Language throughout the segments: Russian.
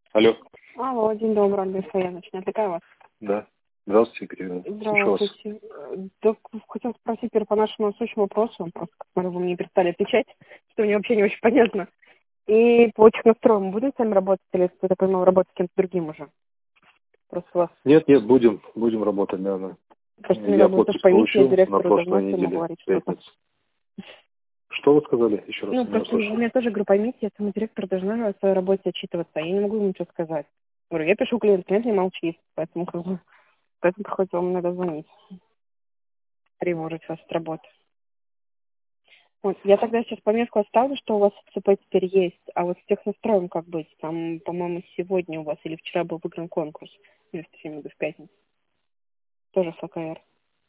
Алло. Алло, день добрый, Альбина Саяныч, не отвлекаю вас? Да. Здравствуйте, Екатерина. Слушаю вас. Здравствуйте. Да, хотел спросить теперь по нашему насущному вопросу, просто, как смотрю, вы мне перестали отвечать, что мне вообще не очень понятно. И по технастроям мы будем с вами работать, или, я так понимаю, работать с кем-то другим уже? Просто вас... Нет, будем работать, да. Просто мне Я надо тоже подпись поймите, я получил на директору должна прошлой всему неделе, говорить в что-то. пятницу. Что вы сказали? Еще раз Ну, не просто у услышал. меня тоже, говорю, поймите, я своему директору должна о своей работе отчитываться, а я не могу ему ничего сказать. Говорю, я пишу клиент не молчит, поэтому как бы, поэтому приходится вам иногда звонить, тревожить вас от работы. Вот, я тогда сейчас пометку оставлю, что у вас ЦП теперь есть, а вот с технастроем как быть? Там, по-моему, сегодня у вас или вчера был выигран конкурс, или в пятницу, тоже с АКР.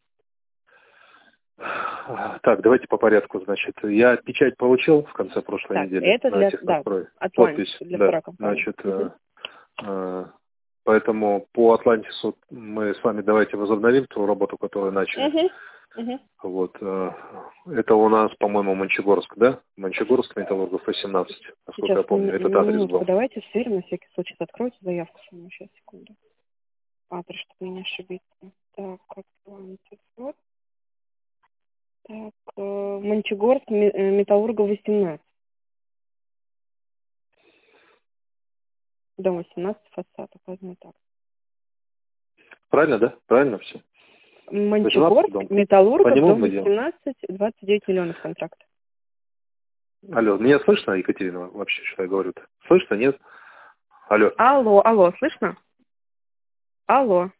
Так, давайте по порядку, значит. Я печать получил в конце прошлой Так, недели это на для, да, технастрой. Атлантис, Подпись, для да. второй компании. Значит, поэтому по Атлантису мы с вами давайте возобновим ту работу, которую начали. Вот. Это у нас, по-моему, Мончегорск, да? Мончегорск, Металлургов 18, насколько Сейчас, я помню. Этот адрес минутку, был. давайте сверим, на всякий случай, откройте заявку саму, сейчас, секунду. Адрес, чтобы не ошибиться. Так, Атлантис, вот. Так, Мончегорск, Металлургов 18. Дом 18, фасад, указано так. Правильно, да? Правильно все? 18 Мончегорск, дом. По Металлургов, нему дом мы делаем. 18, 29 миллионов контракт. Алло, меня слышно, Екатерина, вообще, что я говорю-то? Слышно, нет? Алло. Алло, слышно? Алло.